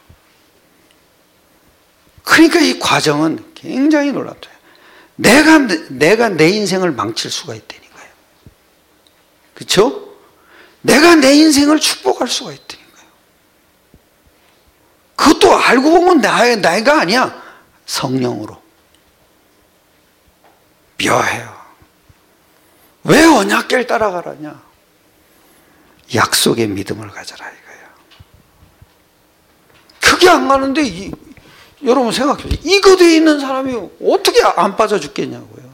그러니까 이 과정은 굉장히 놀랍죠. 내가, 내가 내 인생을 망칠 수가 있다니까요. 그렇죠? 내가 내 인생을 축복할 수가 있다니까요. 그것도 알고 보면 나, 나가 아니야. 성령으로. 묘해요. 왜 언약궤를 따라가라냐? 약속의 믿음을 가져라 이거예요. 그게 안 가는데 이, 여러분 생각해보세요. 이거 돼 있는 사람이 어떻게 안 빠져 죽겠냐고요.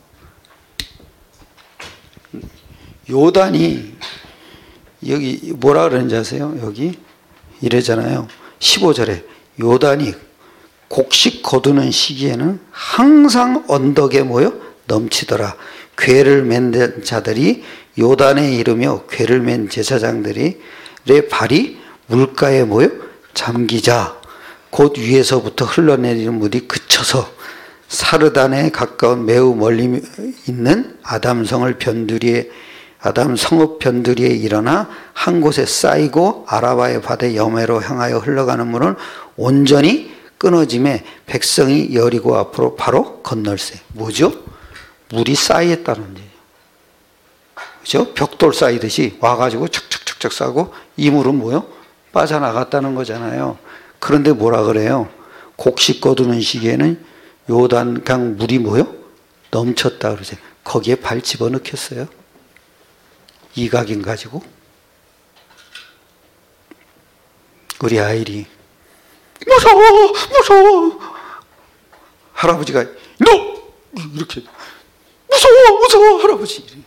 요단이 여기 뭐라 그러는지 아세요? 여기 이래잖아요. 십오 절에 요단이 곡식 거두는 시기에는 항상 언덕에 모여 넘치더라. 궤를 맨 자들이 요단에 이르며 궤를 맨 제사장들이 내 발이 물가에 모여 잠기자 곧 위에서부터 흘러내리는 물이 그쳐서 사르단에 가까운 매우 멀리 있는 아담성을 변두리에 아담 성읍 변두리에 일어나 한 곳에 쌓이고 아라바의 바다 여매로 향하여 흘러가는 물은 온전히 끊어짐에 백성이 여리고 앞으로 바로 건널세. 뭐죠? 물이 쌓였다는 얘기죠. 그죠? 벽돌 쌓이듯이 와가지고 척척척척 쌓고 이 물은 뭐요? 빠져나갔다는 거잖아요. 그런데 뭐라 그래요? 곡식 거두는 시기에는 요단강 물이 뭐요? 넘쳤다 그러세요. 거기에 발 집어넣겠어요? 이 각인 가지고? 우리 아이리 무서워 무서워 할아버지가 너 이렇게 무서워 무서워 할아버지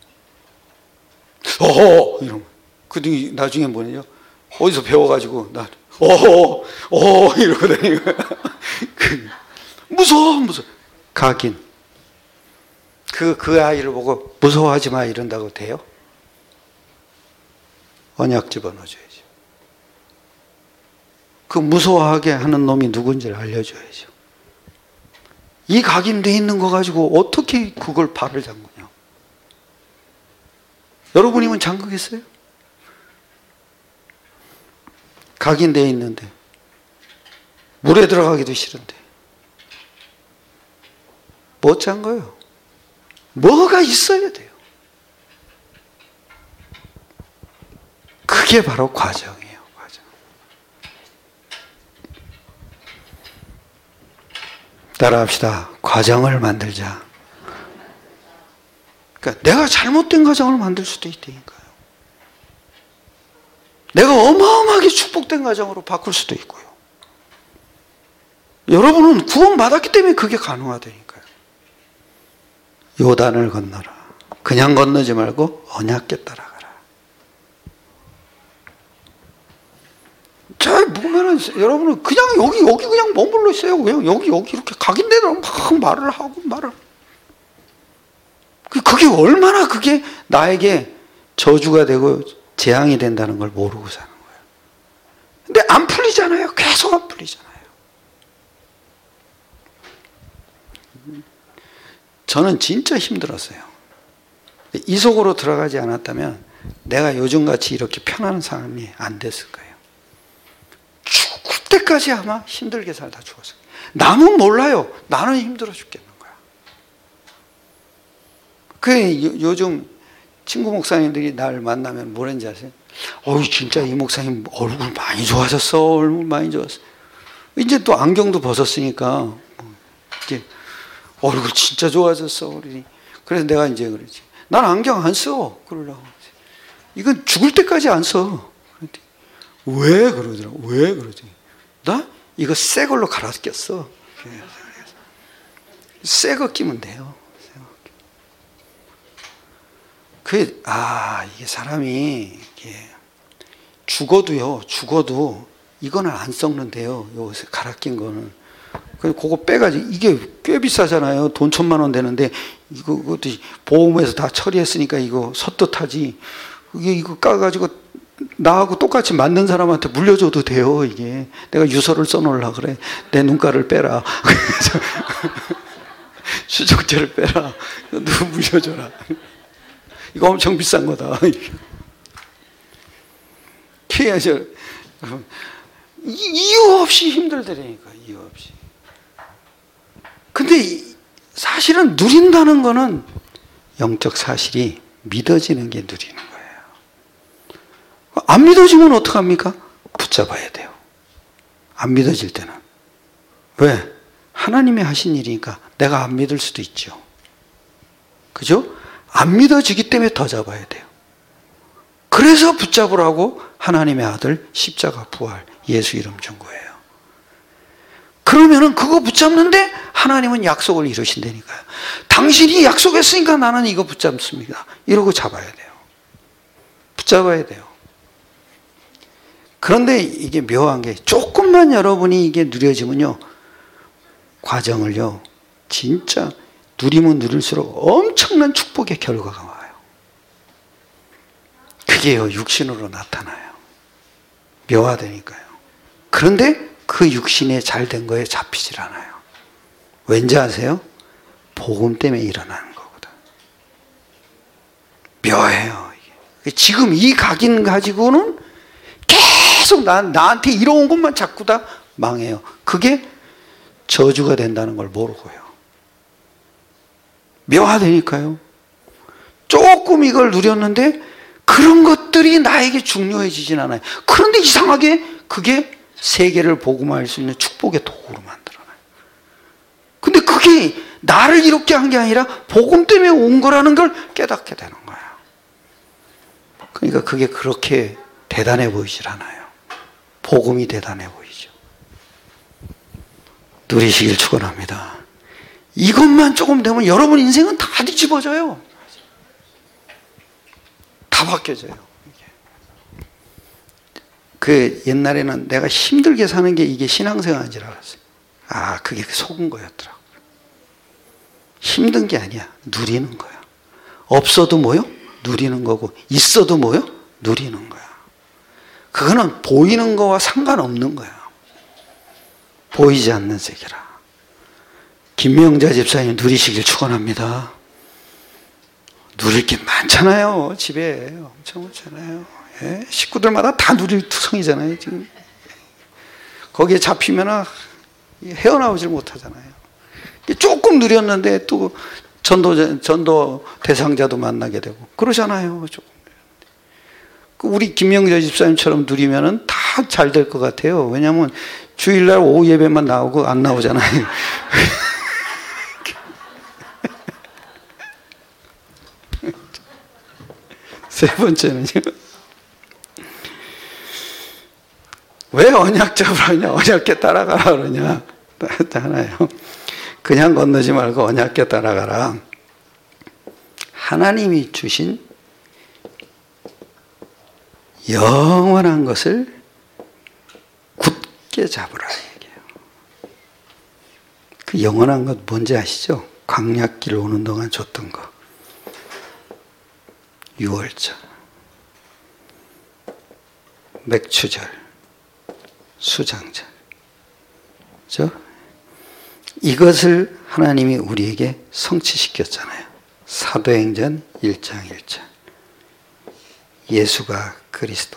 어허 이러면 그 나중에 뭐냐 어디서 배워가지고 나 어허 어허 이러고 다니는 거야. 그, 무서워 무서워 각인 그, 그 아이를 보고 무서워하지 마 이런다고 돼요? 언약 집어넣어줘야죠. 그 무서워하게 하는 놈이 누군지를 알려줘야죠. 이 각인돼 있는 거 가지고 어떻게 그걸 발을 잠그냐? 여러분이면 잠그겠어요? 각인돼 있는데 물에 들어가기도 싫은데 못 잠가요. 뭐가 있어야 돼요. 그게 바로 과정이에요. 과정. 따라합시다. 과정을 만들자. 그러니까 내가 잘못된 과정을 만들 수도 있다니까요. 내가 어마어마하게 축복된 과정으로 바꿀 수도 있고요. 여러분은 구원받았기 때문에 그게 가능하다니까요. 요단을 건너라. 그냥 건너지 말고 언약궤 따라가라. 잘 보면은 여러분은 그냥 여기 여기 그냥 머물러 있어요. 그냥 여기 여기 이렇게 각인대로 막 말을 하고 말을. 그게 얼마나 그게 나에게 저주가 되고 재앙이 된다는 걸 모르고 사는 거예요. 근데 안 풀리잖아요. 계속 안 풀리잖아요. 저는 진짜 힘들었어요. 이 속으로 들어가지 않았다면 내가 요즘같이 이렇게 편안한 사람이 안 됐을 거예요. 죽을 때까지 아마 힘들게 살다 죽었어요. 남은 몰라요. 나는 힘들어 죽겠는 거야. 그 요즘 친구 목사님들이 날 만나면 뭐랬는지 아세요? 어우 진짜 이 목사님 얼굴 많이 좋아졌어. 얼굴 많이 좋았어. 이제 또 안경도 벗었으니까 이제 얼굴 진짜 좋아졌어. 그래서 내가 이제 그러지. 난 안경 안 써. 그러려고. 이건 죽을 때까지 안 써. 왜 그러더라고. 왜 그러지? 나 이거 새 걸로 갈아 꼈어. 새 거 끼면 돼요. 그, 아, 이게 사람이, 이게, 죽어도요, 죽어도, 이거는 안 썩는데요. 요 갈아 낀 거는. 그래서 그거 빼가지고, 이게 꽤 비싸잖아요. 돈 천만 원 되는데, 이거, 그것도 보험에서 다 처리했으니까 이거 섰듯하지. 이게, 이거 까가지고, 나하고 똑같이 맞는 사람한테 물려줘도 돼요, 이게. 내가 유서를 써놓으려고 그래. 내 눈가를 빼라. 그래서, 수족제를 빼라. 누구 물려줘라. 이거 엄청 비싼 거다. 피해야죠. 이유 없이 힘들더라니까, 이유 없이. 근데 사실은 누린다는 거는 영적 사실이 믿어지는 게 누리는 거예요. 안 믿어지면 어떡합니까? 붙잡아야 돼요. 안 믿어질 때는. 왜? 하나님이 하신 일이니까 내가 안 믿을 수도 있죠. 그죠? 안 믿어지기 때문에 더 잡아야 돼요. 그래서 붙잡으라고 하나님의 아들 십자가 부활 예수 이름 준 거예요. 그러면은 그거 붙잡는데 하나님은 약속을 이루신다니까요. 당신이 약속했으니까 나는 이거 붙잡습니다. 이러고 잡아야 돼요. 붙잡아야 돼요. 그런데 이게 묘한 게 조금만 여러분이 이게 누려지면요. 과정을요. 진짜 누리면 누릴수록 엄청난 축복의 결과가 와요. 그게요, 육신으로 나타나요. 묘하다니까요. 그런데 그 육신에 잘된 거에 잡히질 않아요. 왠지 아세요? 복음 때문에 일어나는 거거든. 묘해요. 이게. 지금 이 각인 가지고는 계속 나, 나한테 이로운 것만 자꾸 다 망해요. 그게 저주가 된다는 걸 모르고요. 묘하다니까요. 조금 이걸 누렸는데 그런 것들이 나에게 중요해지진 않아요. 그런데 이상하게 그게 세계를 복음화할 수 있는 축복의 도구로 만들어놔요. 근데 그게 그게 나를 이롭게 한 게 아니라 복음 때문에 온 거라는 걸 깨닫게 되는 거야. 그러니까 그게 그렇게 대단해 보이질 않아요. 복음이 대단해 보이죠. 누리시길 축원합니다. 이것만 조금 되면 여러분 인생은 다 뒤집어져요. 다 바뀌어져요. 그 옛날에는 내가 힘들게 사는 게 이게 신앙생활인 줄 알았어요. 아, 그게 속은 거였더라고. 힘든 게 아니야. 누리는 거야. 없어도 뭐요? 누리는 거고, 있어도 뭐요? 누리는 거야. 그거는 보이는 거와 상관없는 거야. 보이지 않는 세계라. 김명자 집사님 누리시길 축원합니다. 누릴 게 많잖아요. 집에 엄청 많잖아요. 예? 식구들마다 다 누릴 투성이잖아요. 지금 거기에 잡히면 헤어나오질 못하잖아요. 조금 누렸는데 또 전도 전도 대상자도 만나게 되고 그러잖아요. 조금. 우리 김명자 집사님처럼 누리면은 다 잘 될 것 같아요. 왜냐하면 주일날 오후 예배만 나오고 안 나오잖아요. 세 번째는요. 왜 언약 잡으라냐? 언약께 따라가라 그러냐? 하나요. 그냥 건너지 말고 언약께 따라가라. 하나님이 주신 영원한 것을 굳게 잡으라 얘기해요. 그 영원한 것 뭔지 아시죠? 광야길 오는 동안 줬던 거. 유월절, 맥추절, 수장절. 그렇죠? 이것을 하나님이 우리에게 성취시켰잖아요. 사도행전 일 장 일 절. 예수가 그리스도.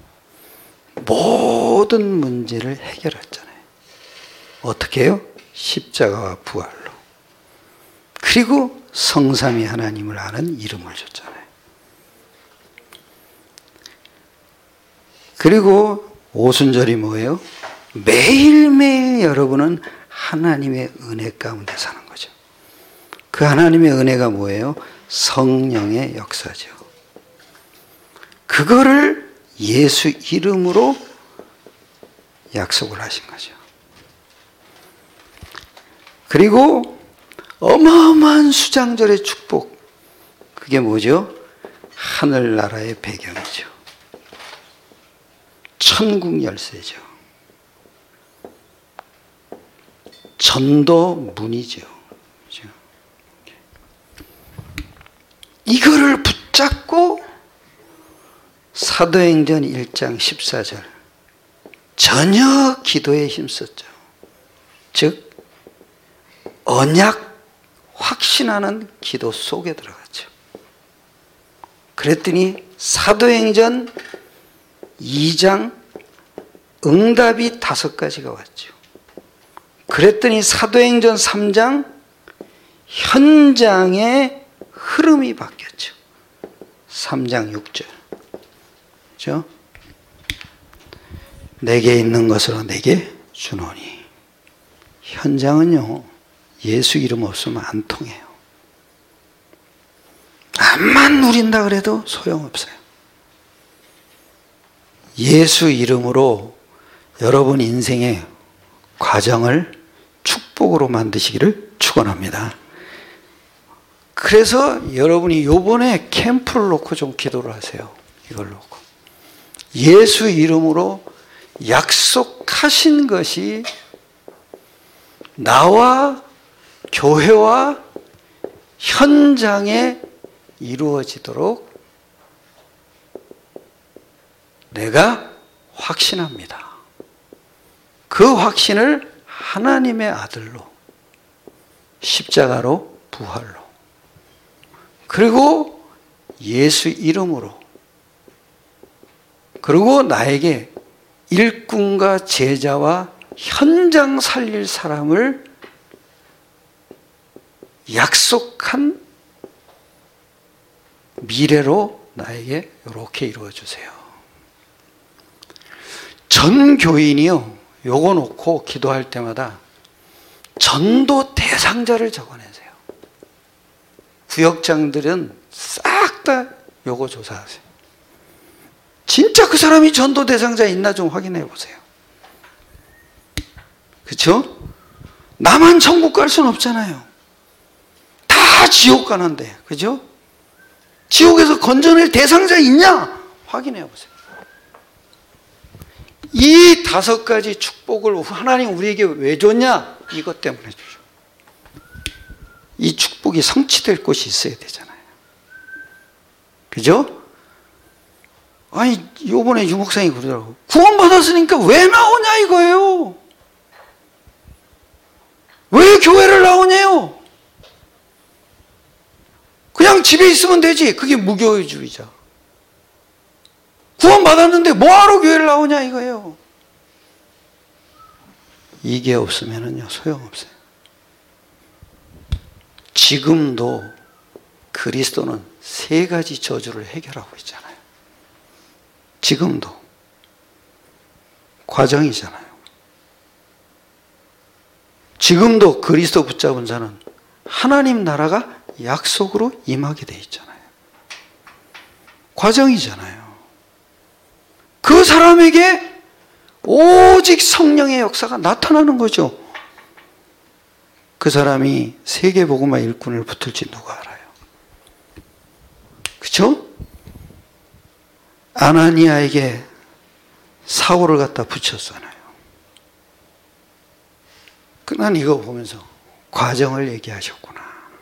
모든 문제를 해결했잖아요. 어떻게 해요? 십자가와 부활로. 그리고 성삼위 하나님을 아는 이름을 줬잖아요. 그리고 오순절이 뭐예요? 매일매일 여러분은 하나님의 은혜 가운데 사는 거죠. 그 하나님의 은혜가 뭐예요? 성령의 역사죠. 그거를 예수 이름으로 약속을 하신 거죠. 그리고 어마어마한 수장절의 축복. 그게 뭐죠? 하늘나라의 배경이죠. 천국 열쇠죠. 전도 문이죠. 그렇죠? 이거를 붙잡고 사도행전 일 장 십사 절 전혀 기도에 힘썼죠. 즉 언약 확신하는 기도 속에 들어갔죠. 그랬더니 사도행전 이 장 응답이 다섯 가지가 왔죠. 그랬더니 사도행전 삼 장 현장의 흐름이 바뀌었죠. 삼 장 육 절. 그렇죠? 내게 있는 것으로 내게 주노니. 현장은요, 예수 이름 없으면 안 통해요. 암만 누린다 그래도 소용없어요. 예수 이름으로 여러분 인생의 과정을 축복으로 만드시기를 축원합니다. 그래서 여러분이 요번에 캠프를 놓고 좀 기도를 하세요. 이걸 놓고. 예수 이름으로 약속하신 것이 나와 교회와 현장에 이루어지도록 내가 확신합니다. 그 확신을 하나님의 아들로, 십자가로, 부활로, 그리고 예수 이름으로, 그리고 나에게 일꾼과 제자와 현장 살릴 사람을 약속한 미래로 나에게 이렇게 이루어 주세요. 전 교인이요, 요거 놓고 기도할 때마다 전도 대상자를 적어내세요. 구역장들은 싹 다 요거 조사하세요. 진짜 그 사람이 전도 대상자에 있나 좀 확인해 보세요. 그렇죠? 나만 천국 갈 수는 없잖아요. 다 지옥 가는데, 그죠? 지옥에서 건져낼 대상자 있냐? 확인해 보세요. 이 다섯 가지 축복을 하나님 우리에게 왜 줬냐? 이것 때문에 주죠. 이 축복이 성취될 곳이 있어야 되잖아요. 그죠? 아니, 요번에 유목사님이 그러더라고. 구원받았으니까 왜 나오냐 이거예요. 왜 교회를 나오냐요? 그냥 집에 있으면 되지. 그게 무교회주의자. 구원받았는데 뭐하러 교회를 나오냐 이거예요. 이게 없으면은요 소용없어요. 지금도 그리스도는 세 가지 저주를 해결하고 있잖아요. 지금도 과정이잖아요. 지금도 그리스도 붙잡은 자는 하나님 나라가 약속으로 임하게 돼 있잖아요. 과정이잖아요. 그 사람에게 오직 성령의 역사가 나타나는 거죠. 그 사람이 세계복음화 일꾼을 붙을지 누가 알아요? 그렇죠? 아나니아에게 사울을 갖다 붙였잖아요. 난 이거 보면서 과정을 얘기하셨구나.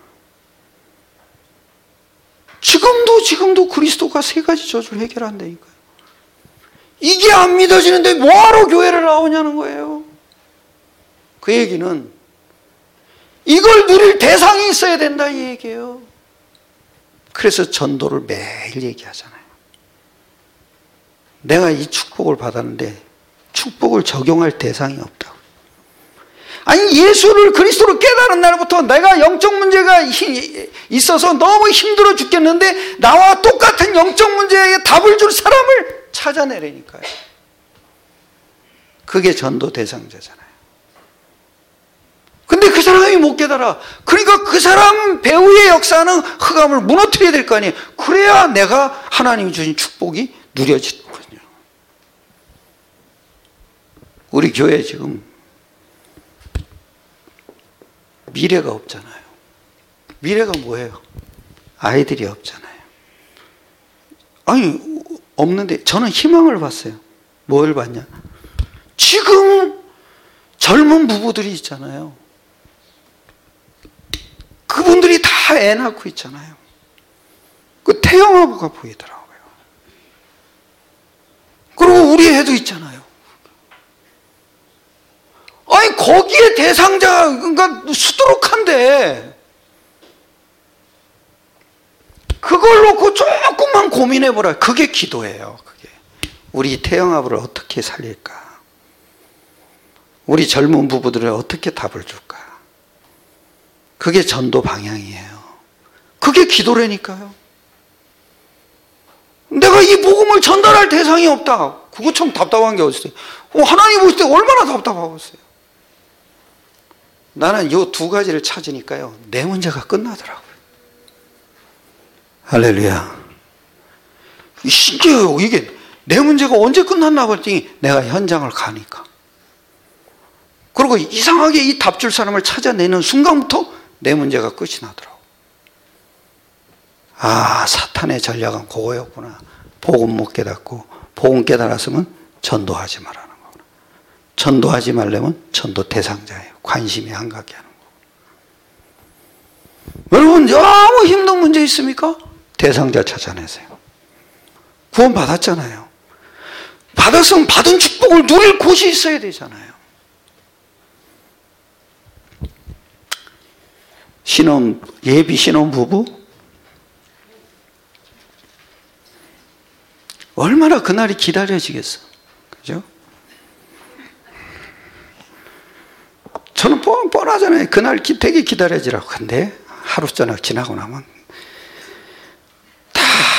지금도 지금도 그리스도가 세 가지 저주를 해결한다니까요. 이게 안 믿어지는데 뭐하러 교회를 나오냐는 거예요. 그 얘기는 이걸 누릴 대상이 있어야 된다 이 얘기예요. 그래서 전도를 매일 얘기하잖아요. 내가 이 축복을 받았는데 축복을 적용할 대상이 없다고. 아니 예수를 그리스도로 깨달은 날부터 내가 영적 문제가 있어서 너무 힘들어 죽겠는데 나와 똑같은 영적 문제에 답을 줄 사람을 찾아내라니까요. 그게 전도 대상자잖아요. 근데 그 사람이 못 깨달아. 그러니까 그 사람 배후의 역사는 흑암을 무너뜨려야 될 거 아니에요. 그래야 내가 하나님이 주신 축복이 누려지거든요. 우리 교회 지금 미래가 없잖아요. 미래가 뭐예요? 아이들이 없잖아요. 아니 없는데 저는 희망을 봤어요. 뭘 봤냐? 지금 젊은 부부들이 있잖아요. 그분들이 다 애 낳고 있잖아요. 그 태영아부가 보이더라고요. 그리고 우리 애도 있잖아요. 아니 거기에 대상자 그러니까 수두룩한데 그걸 놓고 조금만 고민해보라. 그게 기도예요. 그게 우리 태영아부를 어떻게 살릴까? 우리 젊은 부부들을 어떻게 답을 줄까? 그게 전도 방향이에요. 그게 기도라니까요. 내가 이 복음을 전달할 대상이 없다. 그거 참 답답한 게 어딨어요. 어, 하나님 보실 때 얼마나 답답하겠어요. 나는 이 두 가지를 찾으니까요. 내 문제가 끝나더라고요. 할렐루야. 신기해요. 이게 내 문제가 언제 끝났나 봤더니 내가 현장을 가니까. 그리고 이상하게 이 답 줄 사람을 찾아내는 순간부터 내 문제가 끝이 나더라고. 아, 사탄의 전략은 그거였구나. 복음 못 깨닫고 복음 깨달았으면 전도하지 말라는 거구나. 전도하지 말려면 전도 대상자예요. 관심이 안 가게 하는 거. 여러분 너무 힘든 문제 있습니까? 대상자 찾아내세요. 구원 받았잖아요. 받았으면 받은 축복을 누릴 곳이 있어야 되잖아요. 신혼, 예비 신혼 부부? 얼마나 그날이 기다려지겠어. 그죠? 저는 뻔, 뻔하잖아요. 그날 되게 기다려지라고. 근데 하루 저녁 지나고 나면 다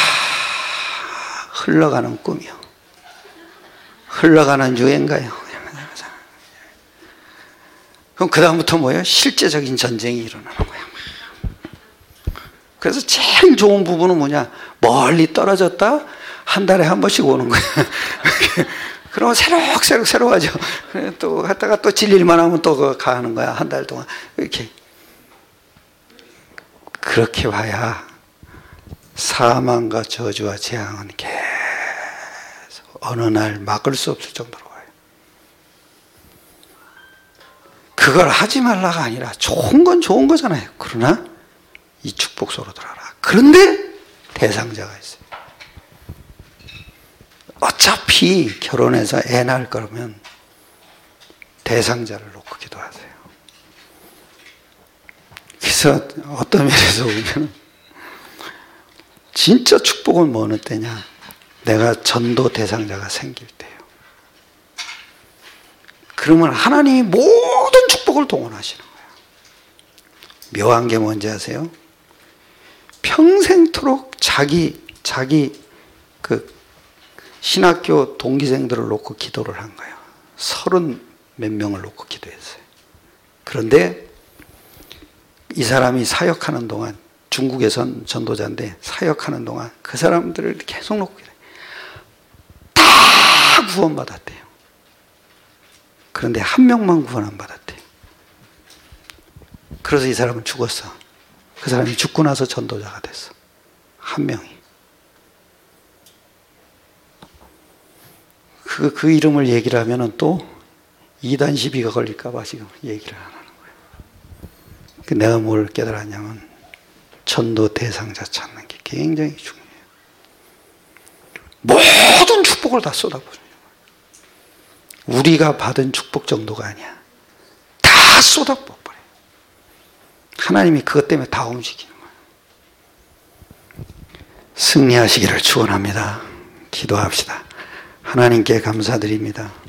흘러가는 꿈이요. 흘러가는 유행가요. 그럼 그다음부터 뭐예요? 실제적인 전쟁이 일어나는 거야. 그래서 제일 좋은 부분은 뭐냐? 멀리 떨어졌다 한 달에 한 번씩 오는 거야. 그러면 새록새록 새로워져. 또 갔다가 또 질릴만 하면 또 가는 거야. 한 달 동안. 이렇게. 그렇게 봐야 사망과 저주와 재앙은 계속 어느 날 막을 수 없을 정도로 와요. 그걸 하지 말라가 아니라 좋은 건 좋은 거잖아요. 그러나 이 축복 속으로 들어가라. 그런데 대상자가 있어요. 어차피 결혼해서 애 낳을 거라면 대상자를 놓고 기도하세요. 그래서 어떤 면에서 보면 진짜 축복은 뭐 어느 때냐? 내가 전도 대상자가 생길 때요. 그러면 하나님이 모든 축복을 동원하시는 거예요. 묘한 게 뭔지 아세요? 평생토록 자기 자기 그 신학교 동기생들을 놓고 기도를 한 거예요. 서른 몇 명을 놓고 기도했어요. 그런데 이 사람이 사역하는 동안, 중국에선 전도자인데 사역하는 동안 그 사람들을 계속 놓고 기도해요. 다 구원받았대요. 그런데 한 명만 구원 안 받았대요. 그래서 이 사람은 죽었어. 그 사람이 죽고 나서 전도자가 됐어. 한 명이. 그, 그 이름을 얘기를 하면은 또 이단 시비가 걸릴까봐 지금 얘기를 안 하는 거예요. 내가 뭘 깨달았냐면 전도 대상자 찾는 게 굉장히 중요해요. 모든 축복을 다 쏟아부어요. 우리가 받은 축복 정도가 아니야. 다 쏟아부어버려요. 하나님이 그것 때문에 다 움직이는 거예요. 승리하시기를 축원합니다. 기도합시다. 하나님께 감사드립니다.